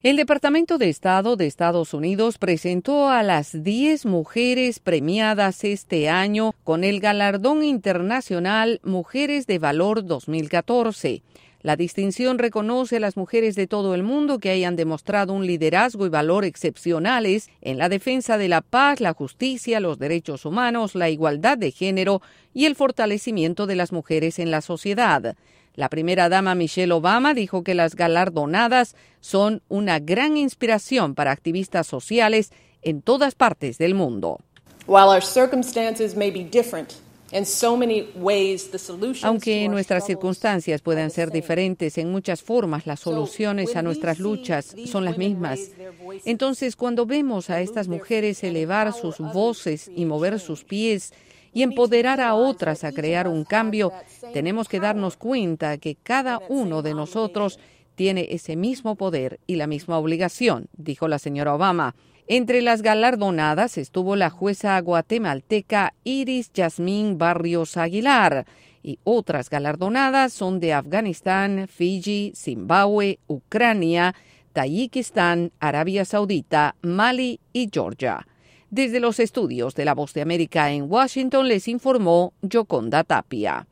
El Departamento de Estado de Estados Unidos presentó a las 10 mujeres premiadas este año con el galardón internacional Mujeres de Valor 2014. La distinción reconoce a las mujeres de todo el mundo que hayan demostrado un liderazgo y valor excepcionales en la defensa de la paz, la justicia, los derechos humanos, la igualdad de género y el fortalecimiento de las mujeres en la sociedad. La primera dama Michelle Obama dijo que las galardonadas son una gran inspiración para activistas sociales en todas partes del mundo. Aunque nuestras circunstancias puedan ser diferentes, en muchas formas las soluciones a nuestras luchas son las mismas. Entonces, cuando vemos a estas mujeres elevar sus voces y mover sus pies y empoderar a otras a crear un cambio, tenemos que darnos cuenta que cada uno de nosotros tiene ese mismo poder y la misma obligación, dijo la señora Obama. Entre las galardonadas estuvo la jueza guatemalteca Iris Yasmín Barrios Aguilar, y otras galardonadas son de Afganistán, Fiji, Zimbabue, Ucrania, Tayikistán, Arabia Saudita, Mali y Georgia. Desde los estudios de La Voz de América en Washington les informó Yoconda Tapia.